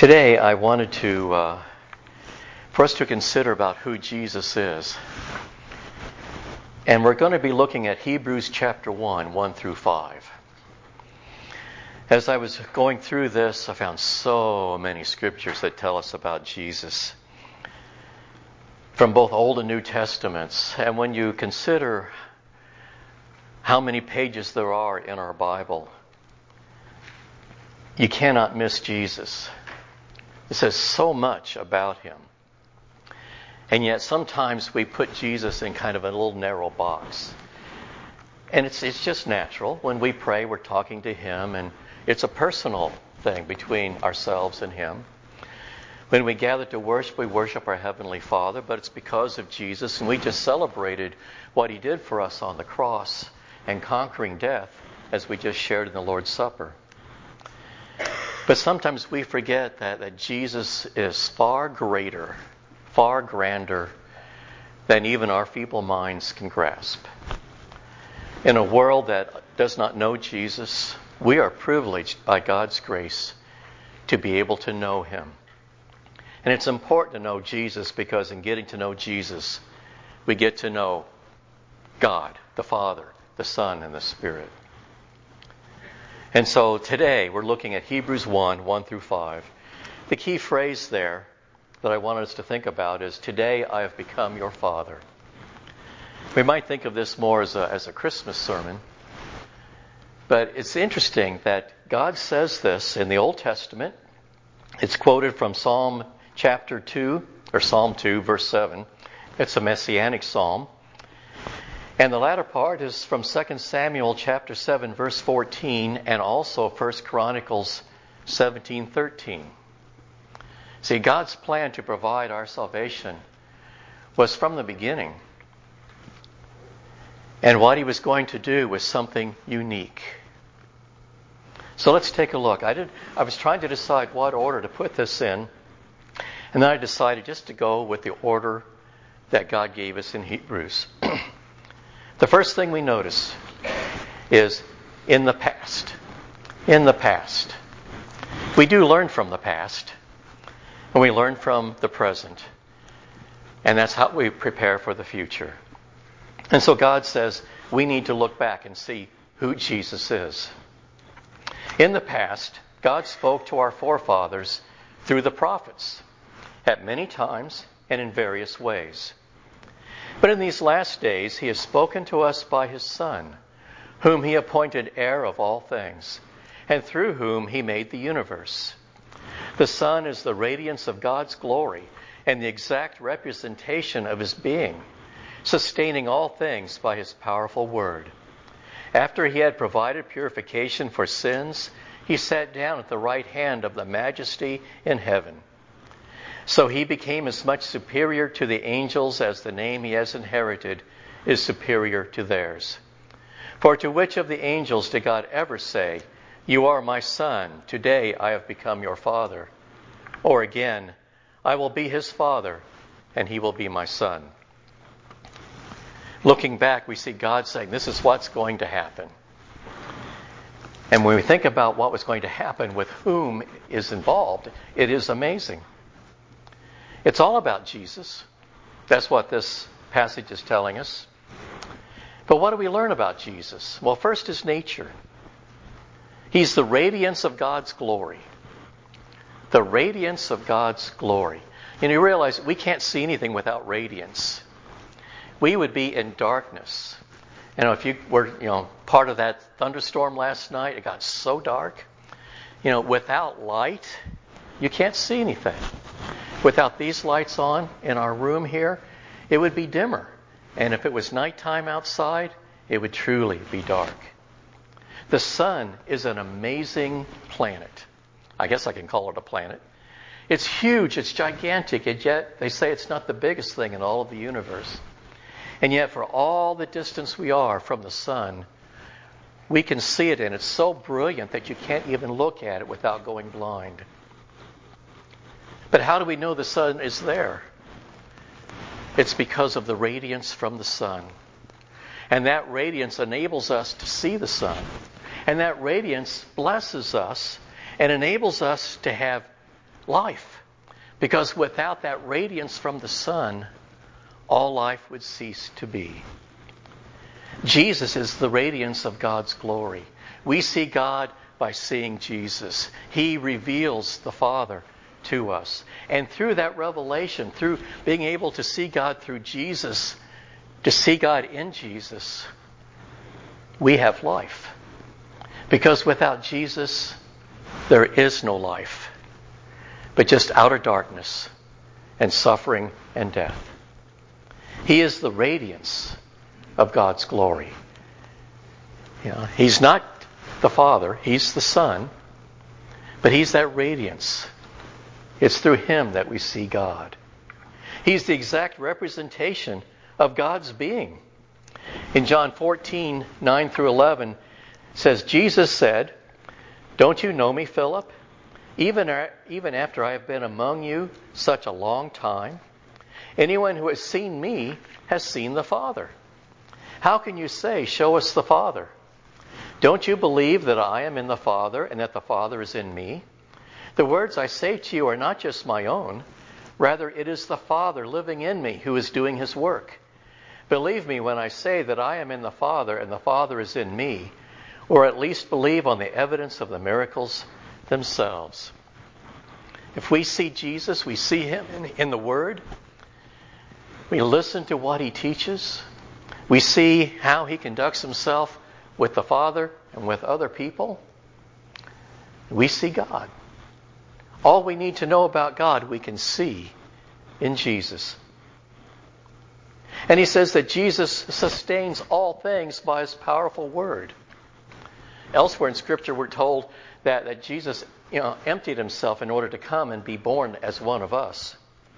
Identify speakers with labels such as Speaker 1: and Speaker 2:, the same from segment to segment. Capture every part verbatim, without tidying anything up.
Speaker 1: Today I wanted to, uh, for us to consider about who Jesus is. And we're going to be looking at Hebrews chapter one, one through five. As I was going through this, I found so many scriptures that tell us about Jesus from both Old and New Testaments. And when you consider how many pages there are in our Bible, you cannot miss Jesus. It says so much about him. And yet sometimes we put Jesus in kind of a little narrow box. And it's it's just natural. When we pray, we're talking to him, and it's a personal thing between ourselves and him. When we gather to worship, we worship our Heavenly Father, but it's because of Jesus, and we just celebrated what he did for us on the cross and conquering death, as we just shared in the Lord's Supper. But sometimes we forget that, that Jesus is far greater, far grander than even our feeble minds can grasp. In a world that does not know Jesus, we are privileged by God's grace to be able to know him. And it's important to know Jesus because in getting to know Jesus, we get to know God, the Father, the Son, and the Spirit. And so today we're looking at Hebrews one, one through five. The key phrase there that I wanted us to think about is, today I have become your Father. We might think of this more as a, as a Christmas sermon, but it's interesting that God says this in the Old Testament. It's quoted from Psalm chapter two, or Psalm two, verse seven. It's a messianic psalm. And the latter part is from Second Samuel chapter seven, verse fourteen, and also First Chronicles seventeen, thirteen. See, God's plan to provide our salvation was from the beginning. And what he was going to do was something unique. So let's take a look. I did. I was trying to decide what order to put this in. And then I decided just to go with the order that God gave us in Hebrews. The first thing we notice is in the past. In the past. We do learn from the past. And we learn from the present. And that's how we prepare for the future. And so God says we need to look back and see who Jesus is. In the past, God spoke to our forefathers through the prophets at many times and in various ways. But in these last days, he has spoken to us by his Son, whom he appointed heir of all things, and through whom he made the universe. The Son is the radiance of God's glory and the exact representation of his being, sustaining all things by his powerful word. After he had provided purification for sins, he sat down at the right hand of the Majesty in heaven. So he became as much superior to the angels as the name he has inherited is superior to theirs. For to which of the angels did God ever say, "You are my son, today I have become your father"? Or again, "I will be his father, and he will be my son"? Looking back, we see God saying, this is what's going to happen. And when we think about what was going to happen with whom is involved, it is amazing. It's all about Jesus. That's what this passage is telling us. But what do we learn about Jesus? Well, first, his nature. He's the radiance of God's glory. The radiance of God's glory. And you realize we can't see anything without radiance. We would be in darkness. You know, if you were, you know, part of that thunderstorm last night, it got so dark. You know, without light, you can't see anything. Without these lights on in our room here, it would be dimmer. And if it was nighttime outside, it would truly be dark. The sun is an amazing planet. I guess I can call it a planet. It's huge, it's gigantic, and yet they say it's not the biggest thing in all of the universe. And yet for all the distance we are from the sun, we can see it, and it's so brilliant that you can't even look at it without going blind. But how do we know the sun is there? It's because of the radiance from the sun. And that radiance enables us to see the sun. And that radiance blesses us and enables us to have life. Because without that radiance from the sun, all life would cease to be. Jesus is the radiance of God's glory. We see God by seeing Jesus. He reveals the Father to us. And through that revelation, through being able to see God through Jesus, to see God in Jesus, we have life. Because without Jesus, there is no life, but just outer darkness and suffering and death. He is the radiance of God's glory. Yeah, He's not the Father, He's the Son, but He's that radiance. It's through Him that we see God. He's the exact representation of God's being. In John fourteen, nine through eleven, it says, Jesus said, "Don't you know me, Philip? Even, even after I have been among you such a long time, anyone who has seen me has seen the Father. How can you say, 'Show us the Father'? Don't you believe that I am in the Father and that the Father is in me? The words I say to you are not just my own. Rather, it is the Father living in me who is doing His work. Believe me when I say that I am in the Father and the Father is in me, or at least believe on the evidence of the miracles themselves." If we see Jesus, we see Him in, in the Word. We listen to what He teaches. We see how He conducts Himself with the Father and with other people. We see God. All we need to know about God, we can see in Jesus. And He says that Jesus sustains all things by His powerful Word. Elsewhere in Scripture, we're told that, that Jesus, you know, emptied Himself in order to come and be born as one of us.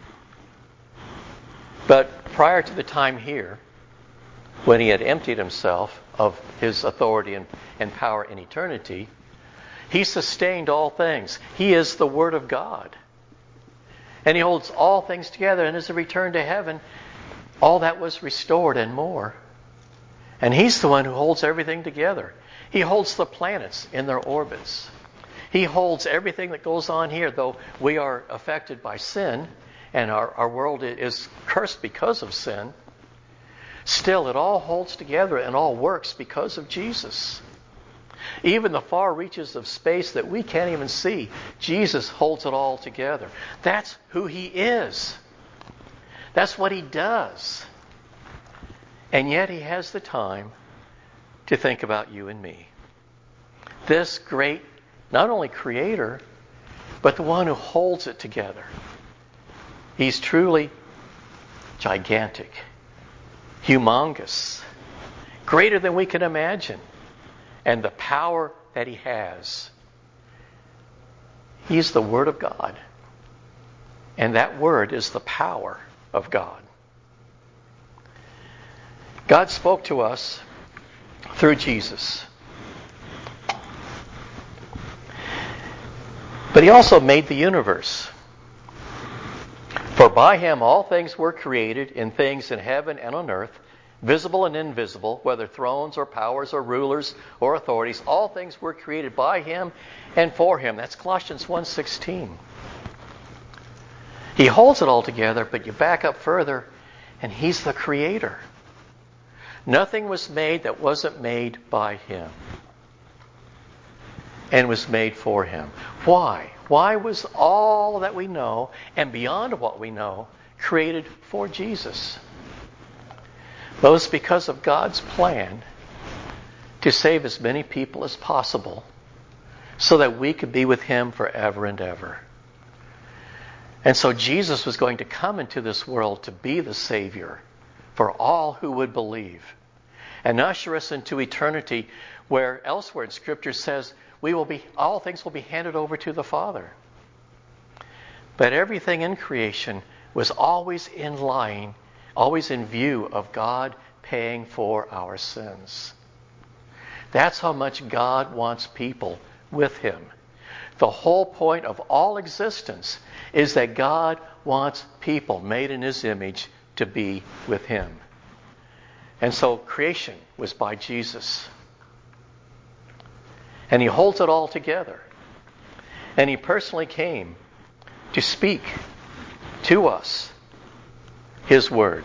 Speaker 1: But prior to the time here, when He had emptied Himself of His authority and, and power in eternity, He sustained all things. He is the Word of God. And He holds all things together. And as He returned to heaven, all that was restored and more. And He's the one who holds everything together. He holds the planets in their orbits. He holds everything that goes on here, though we are affected by sin and our, our world is cursed because of sin. Still, it all holds together and all works because of Jesus. Even the far reaches of space that we can't even see, Jesus holds it all together. That's who He is. That's what He does. And yet He has the time to think about you and me. This great, not only Creator, but the one who holds it together. He's truly gigantic, humongous, greater than we can imagine. And the power that He has. He's the Word of God. And that Word is the power of God. God spoke to us through Jesus. But He also made the universe. For by Him all things were created, in things in heaven and on earth, visible and invisible, whether thrones or powers or rulers or authorities, all things were created by Him and for Him. That's Colossians one sixteen. He holds it all together, but you back up further, and He's the Creator. Nothing was made that wasn't made by Him and was made for Him. Why? Why was all that we know and beyond what we know created for Jesus? Well, it's because of God's plan to save as many people as possible so that we could be with Him forever and ever. And so Jesus was going to come into this world to be the Savior for all who would believe and usher us into eternity, where elsewhere in Scripture says we will be, all things will be handed over to the Father. But everything in creation was always in line, always in view of God paying for our sins. That's how much God wants people with Him. The whole point of all existence is that God wants people made in His image to be with Him. And so creation was by Jesus. And He holds it all together. And He personally came to speak to us His Word.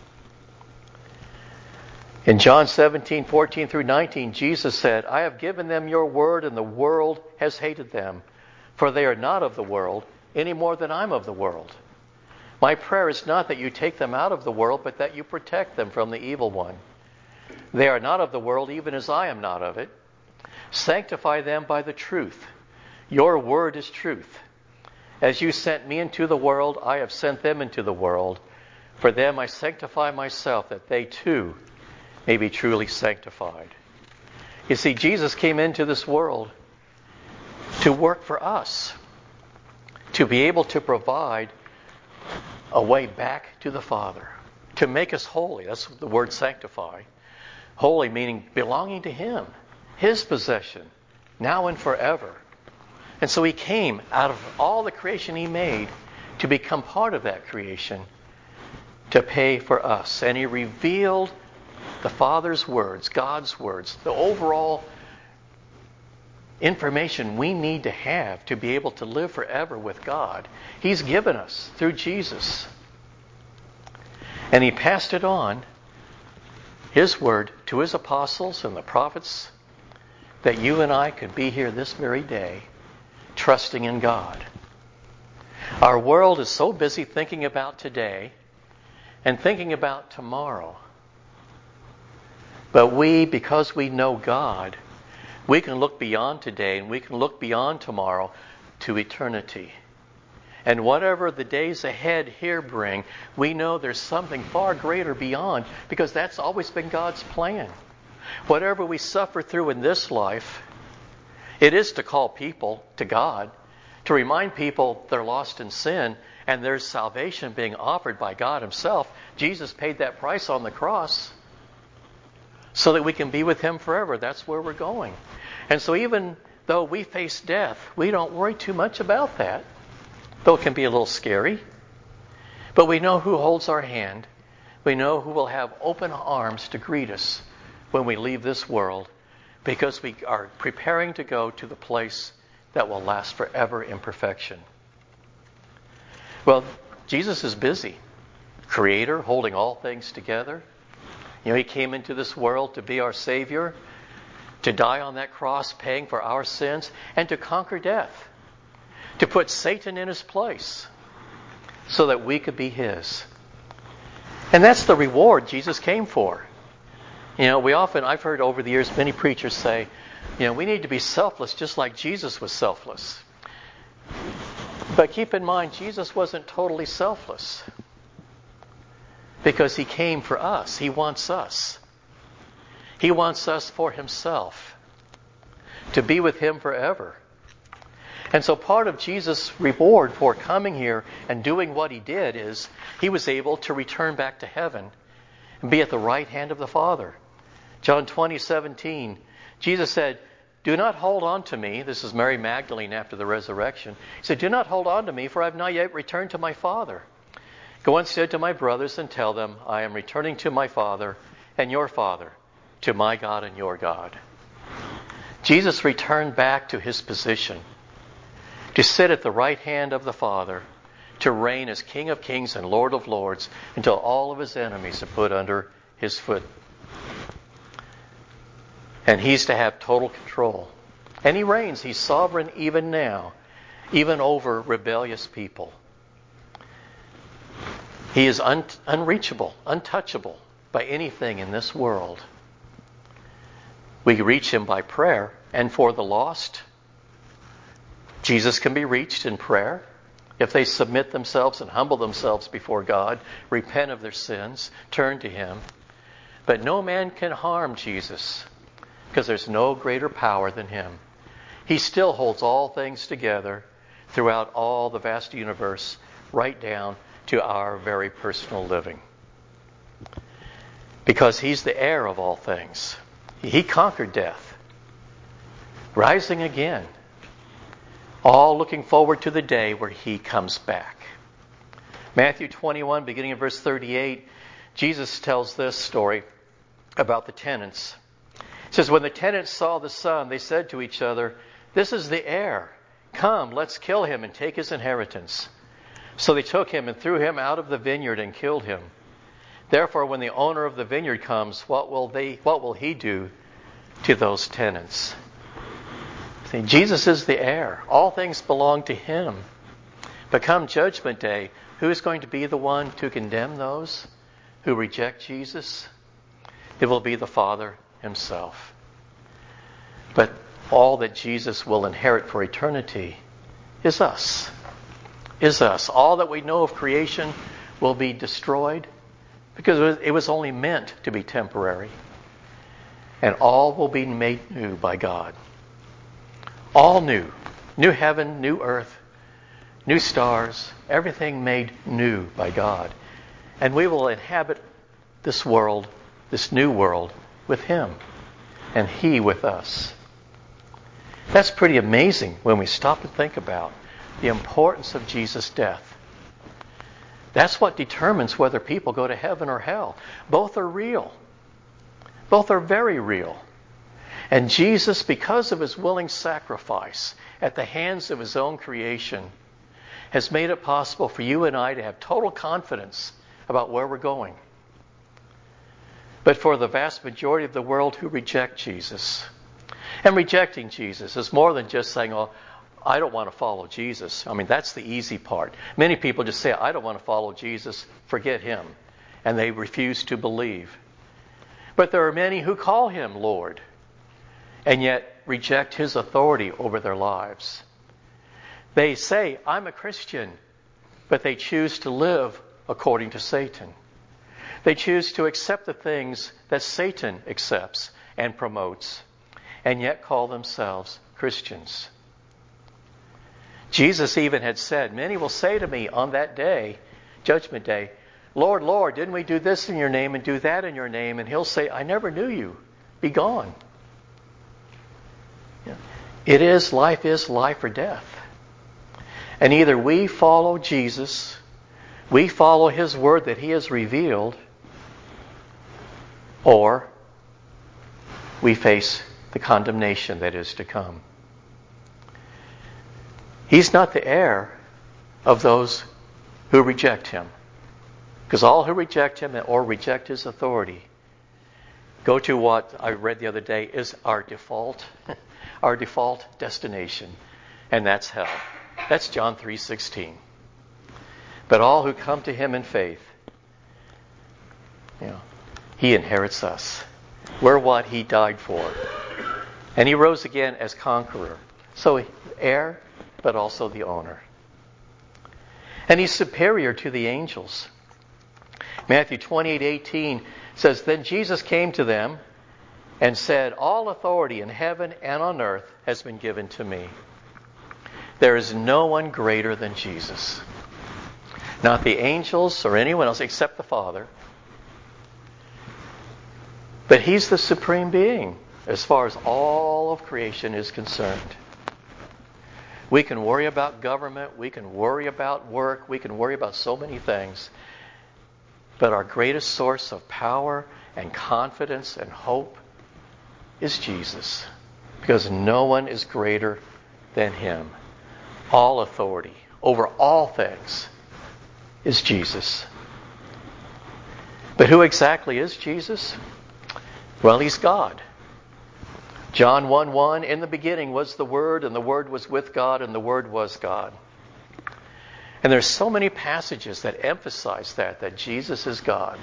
Speaker 1: In John seventeen, fourteen through nineteen, Jesus said, I have given them your word, and the world has hated them, for they are not of the world, any more than I'm of the world. My prayer is not that you take them out of the world, but that you protect them from the evil one. They are not of the world, even as I am not of it. Sanctify them by the truth. Your word is truth. As you sent me into the world, I have sent them into the world. For them I sanctify myself, that they too may be truly sanctified. You see, Jesus came into this world to work for us, to be able to provide a way back to the Father, to make us holy. That's the word sanctify. Holy meaning belonging to Him, His possession, now and forever. And so He came out of all the creation He made to become part of that creation, to pay for us. And He revealed the Father's words, God's words, the overall information we need to have to be able to live forever with God. He's given us through Jesus. And He passed it on, His word, to His apostles and the prophets, that you and I could be here this very day, trusting in God. Our world is so busy thinking about today and thinking about tomorrow. But we, because we know God, we can look beyond today and we can look beyond tomorrow to eternity. And whatever the days ahead here bring, we know there's something far greater beyond, because that's always been God's plan. Whatever we suffer through in this life, it is to call people to God, to remind people they're lost in sin and there's salvation being offered by God Himself. Jesus paid that price on the cross so that we can be with Him forever. That's where we're going. And so even though we face death, we don't worry too much about that, though it can be a little scary. But we know who holds our hand. We know who will have open arms to greet us when we leave this world, because we are preparing to go to the place that will last forever in perfection. Well, Jesus is busy. Creator, holding all things together. You know, He came into this world to be our Savior, to die on that cross, paying for our sins, and to conquer death, to put Satan in his place so that we could be His. And that's the reward Jesus came for. You know, we often, I've heard over the years many preachers say, you know, we need to be selfless just like Jesus was selfless. But keep in mind, Jesus wasn't totally selfless, because He came for us. He wants us. He wants us for Himself, to be with Him forever. And so part of Jesus' reward for coming here and doing what He did is He was able to return back to heaven and be at the right hand of the Father. John twenty, seventeen, Jesus said, do not hold on to me. This is Mary Magdalene after the resurrection. He said, do not hold on to me, for I have not yet returned to my Father. Go instead to my brothers and tell them, I am returning to my Father and your Father, to my God and your God. Jesus returned back to His position, to sit at the right hand of the Father, to reign as King of Kings and Lord of Lords until all of His enemies are put under His foot. And He's to have total control. And He reigns. He's sovereign even now, even over rebellious people. He is un- unreachable, untouchable by anything in this world. We reach Him by prayer. And for the lost, Jesus can be reached in prayer if they submit themselves and humble themselves before God, repent of their sins, turn to Him. But no man can harm Jesus, because there's no greater power than Him. He still holds all things together throughout all the vast universe, right down to our very personal living. Because He's the heir of all things. He conquered death, rising again, all looking forward to the day where He comes back. Matthew twenty-one, beginning in verse thirty-eight, Jesus tells this story about the tenants. It says, when the tenants saw the son, they said to each other, this is the heir. Come, let's kill him and take his inheritance. So they took him and threw him out of the vineyard and killed him. Therefore, when the owner of the vineyard comes, what will they? What will he do to those tenants? See, Jesus is the heir. All things belong to him. But come Judgment Day, who is going to be the one to condemn those who reject Jesus? It will be the Father himself. But all that Jesus will inherit for eternity is us. Is us. All that we know of creation will be destroyed because it was only meant to be temporary. And all will be made new by God. All new. New heaven, new earth, new stars, everything made new by God. And we will inhabit this world, this new world, with him. And he with us. That's pretty amazing when we stop and think about the importance of Jesus' death. That's what determines whether people go to heaven or hell. Both are real. Both are very real. And Jesus, because of his willing sacrifice at the hands of his own creation, has made it possible for you and I to have total confidence about where we're going. But for the vast majority of the world who reject Jesus, and rejecting Jesus is more than just saying, oh, I don't want to follow Jesus. I mean, that's the easy part. Many people just say, I don't want to follow Jesus, forget him. And they refuse to believe. But there are many who call him Lord, and yet reject his authority over their lives. They say, I'm a Christian, but they choose to live according to Satan. They choose to accept the things that Satan accepts and promotes, and yet call themselves Christians. Jesus even had said, many will say to me on that day, Judgment Day, Lord, Lord, didn't we do this in your name and do that in your name? And he'll say, I never knew you. Be gone. It is, life is life or death. And either we follow Jesus, we follow his word that he has revealed, or we face the condemnation that is to come. He's not the heir of those who reject him. Because all who reject him or reject his authority go to what I read the other day is our default, our default destination, and that's hell. That's John three sixteen. But all who come to him in faith, you know, he inherits us. We're what he died for. And he rose again as conqueror. So heir, but also the owner. And he's superior to the angels. Matthew twenty-eight eighteen says, Then Jesus came to them and said, All authority in heaven and on earth has been given to me. There is no one greater than Jesus. Not the angels or anyone else except the Father. But he's the supreme being as far as all of creation is concerned. We can worry about government. We can worry about work. We can worry about so many things. But our greatest source of power and confidence and hope is Jesus. Because no one is greater than him. All authority over all things is Jesus. But who exactly is Jesus? Well, he's God. John one one, in the beginning was the Word, and the Word was with God, and the Word was God. And there's so many passages that emphasize that, that Jesus is God.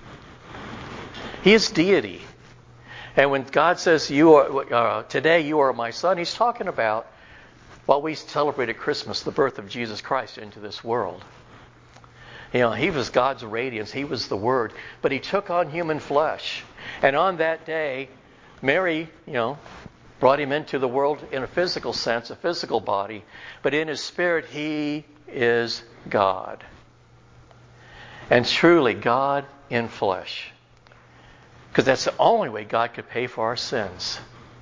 Speaker 1: He is deity. And when God says, "You are uh, today you are my son," he's talking about what we celebrate at Christmas, the birth of Jesus Christ into this world. You know, he was God's radiance. He was the Word. But he took on human flesh. And on that day, Mary, you know, brought him into the world in a physical sense, a physical body. But in his spirit, he is God. And truly, God in flesh. Because that's the only way God could pay for our sins.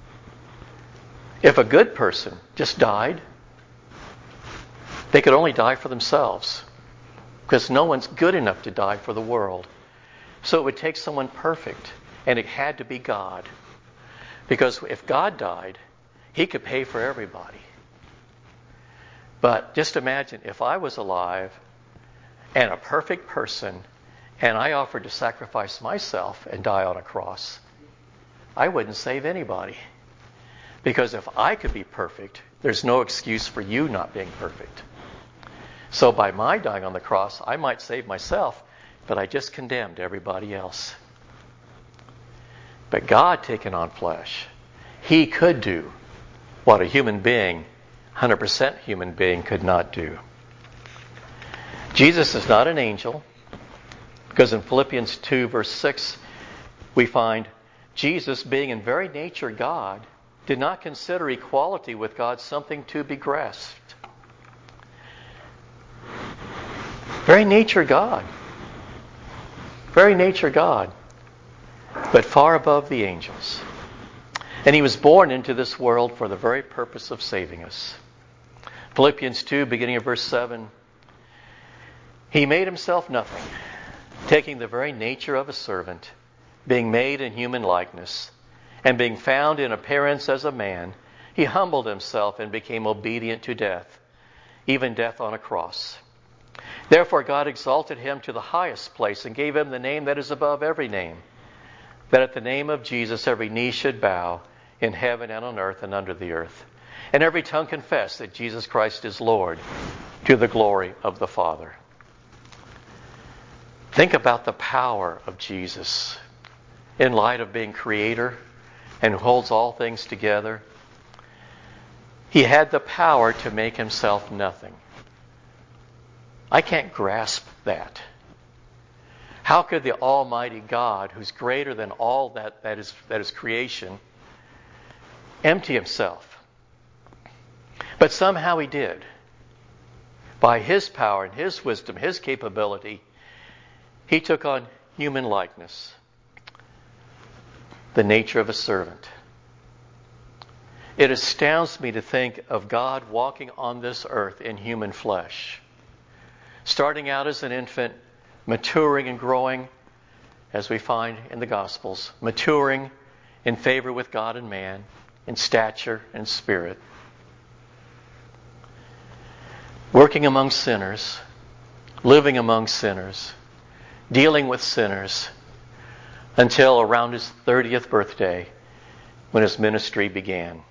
Speaker 1: If a good person just died, they could only die for themselves. Because no one's good enough to die for the world. So it would take someone perfect. And it had to be God. Because if God died, he could pay for everybody. But just imagine, if I was alive and a perfect person, and I offered to sacrifice myself and die on a cross, I wouldn't save anybody. Because if I could be perfect, there's no excuse for you not being perfect. So by my dying on the cross, I might save myself, but I just condemned everybody else. But God taking on flesh, He could do what a human being, one hundred percent human being, could not do. Jesus is not an angel, because in Philippians two, verse six, we find Jesus, being in very nature God, did not consider equality with God something to be grasped. Very nature God. Very nature God. But far above the angels. And He was born into this world for the very purpose of saving us. Philippians two, beginning of verse seven. He made Himself nothing, taking the very nature of a servant, being made in human likeness, and being found in appearance as a man, He humbled Himself and became obedient to death, even death on a cross. Therefore God exalted Him to the highest place and gave Him the name that is above every name, that at the name of Jesus every knee should bow in heaven and on earth and under the earth, and every tongue confess that Jesus Christ is Lord, to the glory of the Father. Think about the power of Jesus in light of being Creator and who holds all things together. He had the power to make Himself nothing. I can't grasp that. How could the Almighty God, who's greater than all that, that is that is creation, empty Himself? But somehow He did. By His power and His wisdom, His capability, He took on human likeness, the nature of a servant. It astounds me to think of God walking on this earth in human flesh, starting out as an infant, maturing and growing, as we find in the Gospels, maturing in favor with God and man, in stature and spirit, working among sinners, living among sinners, dealing with sinners, until around His thirtieth birthday, when His ministry began.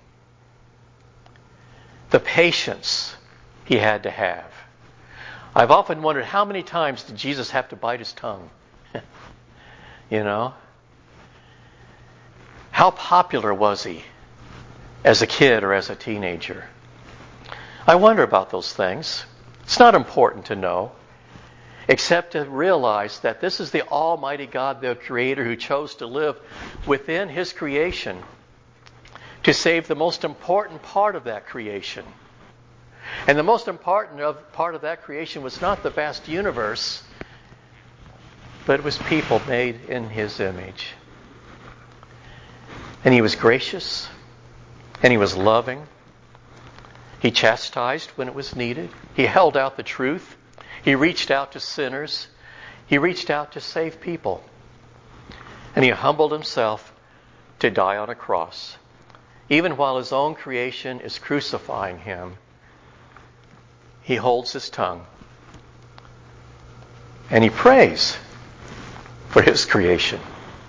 Speaker 1: The patience He had to have. I've often wondered, how many times did Jesus have to bite His tongue? You know? How popular was He as a kid or as a teenager? I wonder about those things. It's not important to know, except to realize that this is the Almighty God, the Creator, who chose to live within His creation to save the most important part of that creation. And the most important of, part of that creation was not the vast universe, but it was people made in His image. And He was gracious, and He was loving. He chastised when it was needed. He held out the truth. He reached out to sinners. He reached out to save people. And He humbled Himself to die on a cross. Even while His own creation is crucifying Him, He holds His tongue. And He prays for His creation.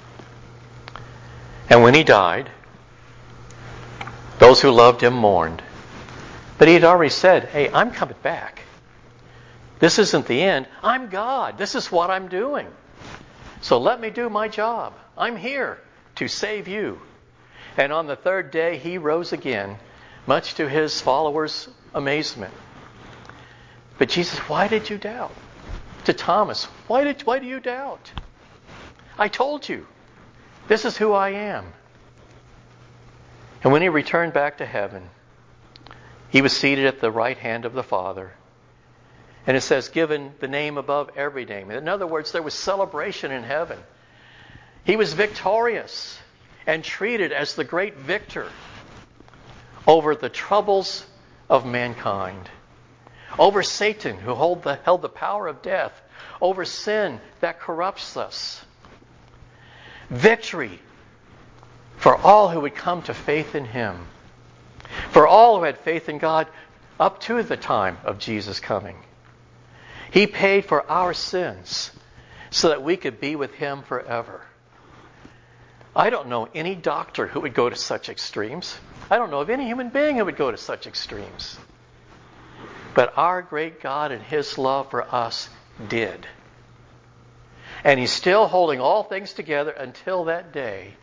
Speaker 1: And when He died, those who loved Him mourned. But He had already said, hey, I'm coming back. This isn't the end. I'm God. This is what I'm doing. So let me do my job. I'm here to save you. And on the third day, He rose again, much to His followers' amazement. But Jesus, why did you doubt? To Thomas, why did why do you doubt? I told you, this is who I am. And when He returned back to heaven, He was seated at the right hand of the Father. And it says, given the name above every name. In other words, there was celebration in heaven. He was victorious and treated as the great victor over the troubles of mankind, over Satan, who held the, held the power of death, over sin that corrupts us. Victory for all who would come to faith in Him, for all who had faith in God up to the time of Jesus coming. He paid for our sins so that we could be with Him forever. I don't know any doctor who would go to such extremes. I don't know of any human being who would go to such extremes. But our great God and His love for us did. And He's still holding all things together until that day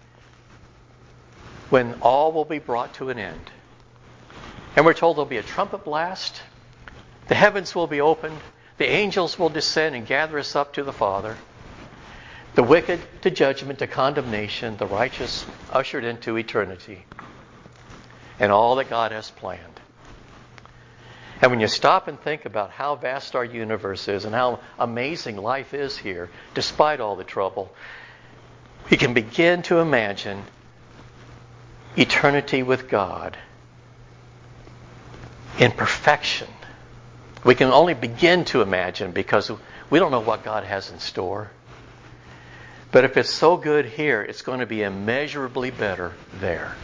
Speaker 1: when all will be brought to an end. And we're told there'll be a trumpet blast. The heavens will be opened. The angels will descend and gather us up to the Father. The wicked to judgment, to condemnation. The righteous ushered into eternity. And all that God has planned. And when you stop and think about how vast our universe is and how amazing life is here, despite all the trouble, we can begin to imagine eternity with God in perfection. We can only begin to imagine because we don't know what God has in store. But if it's so good here, it's going to be immeasurably better there.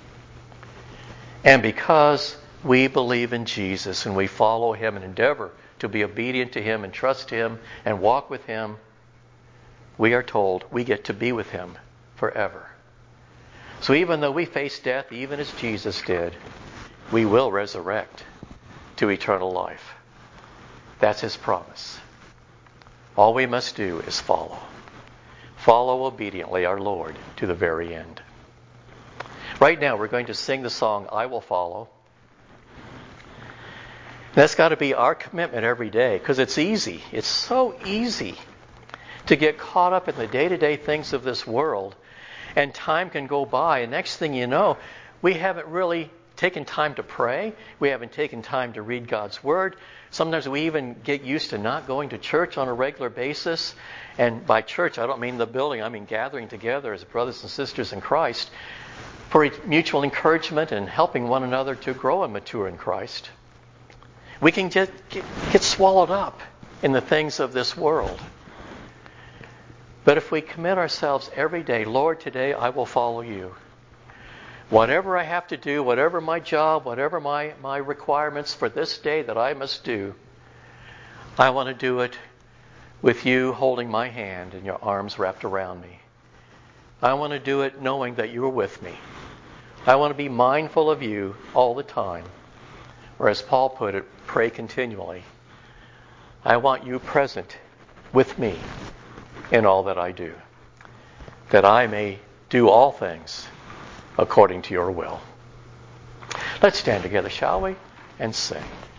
Speaker 1: And because we believe in Jesus and we follow Him and endeavor to be obedient to Him and trust Him and walk with Him, we are told we get to be with Him forever. So even though we face death, even as Jesus did, we will resurrect to eternal life. That's His promise. All we must do is follow. Follow obediently our Lord to the very end. Right now we're going to sing the song, I Will Follow. That's got to be our commitment every day because it's easy. It's so easy to get caught up in the day-to-day things of this world. And time can go by. And next thing you know, we haven't really taken time to pray. We haven't taken time to read God's Word. Sometimes we even get used to not going to church on a regular basis. And by church, I don't mean the building. I mean gathering together as brothers and sisters in Christ for mutual encouragement and helping one another to grow and mature in Christ. We can get, get, get swallowed up in the things of this world. But if we commit ourselves every day, Lord, today I will follow you. Whatever I have to do, whatever my job, whatever my, my requirements for this day that I must do, I want to do it with you holding my hand and your arms wrapped around me. I want to do it knowing that you are with me. I want to be mindful of you all the time. Or as Paul put it, pray continually. I want you present with me in all that I do, that I may do all things according to your will. Let's stand together, shall we? And sing.